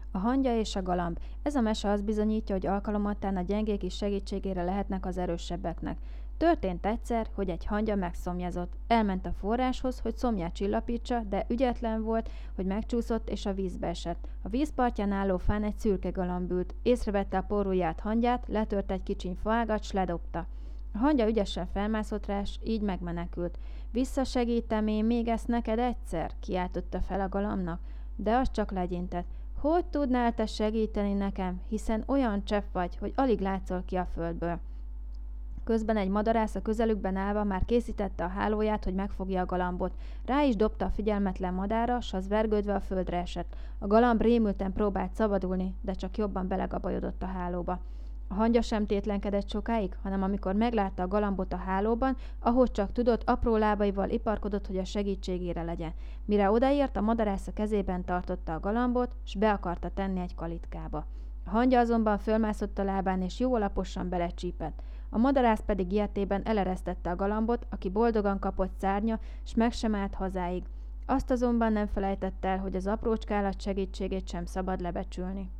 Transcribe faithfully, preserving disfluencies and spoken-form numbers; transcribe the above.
A hangya és a galamb. Ez a mese azt bizonyítja, hogy alkalomattán a gyengék is segítségére lehetnek az erősebbeknek. Történt egyszer, hogy egy hangya megszomjazott. Elment a forráshoz, hogy szomját csillapítsa, de ügyetlen volt, hogy megcsúszott és a vízbe esett. A vízpartján álló fán egy szürke galamb ült. Észrevette a porrujját hangyát, letört egy kicsiny faágat, s ledobta. A hangya ügyesen felmászott rá, s így megmenekült. Visszasegítem én még ezt neked egyszer? Kiáltotta fel a galambnak, de az csak legyintett. Hogy tudnál te segíteni nekem, hiszen olyan csepp vagy, hogy alig látszol ki a földből. Közben egy madarász a közelükben állva már készítette a hálóját, hogy megfogja a galambot. Rá is dobta a figyelmetlen madárra, s az vergődve a földre esett. A galamb rémülten próbált szabadulni, de csak jobban belegabajodott a hálóba. A hangya sem tétlenkedett sokáig, hanem amikor meglátta a galambot a hálóban, ahogy csak tudott, apró lábaival iparkodott, hogy a segítségére legyen. Mire odaért, a madarász a kezében tartotta a galambot, s be akarta tenni egy kalitkába. A hangya azonban fölmászott a lábán, és jó alaposan belecsípett. A madarász pedig ilyetében eleresztette a galambot, aki boldogan kapott szárnya, s meg sem állt hazáig. Azt azonban nem felejtett el, hogy az aprócska állat segítségét sem szabad lebecsülni.